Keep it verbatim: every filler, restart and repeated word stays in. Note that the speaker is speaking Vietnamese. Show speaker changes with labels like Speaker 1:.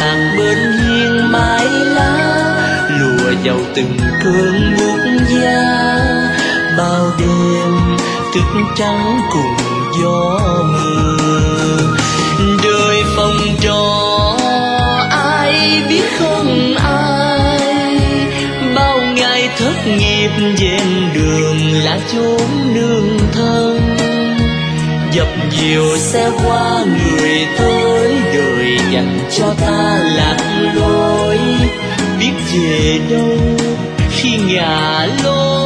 Speaker 1: nhạc bên hiên mái lá, lùa vào từng cơn buốt giá. Bao đêm thức trắng cùng gió mưa, đời phòng trọ ai biết không ai. Bao ngày thất nghiệp ven đường là chốn nương thân, dập dìu xe qua người tới, đời dành cho ta lạc lối. Biết về đâu khi ngả lối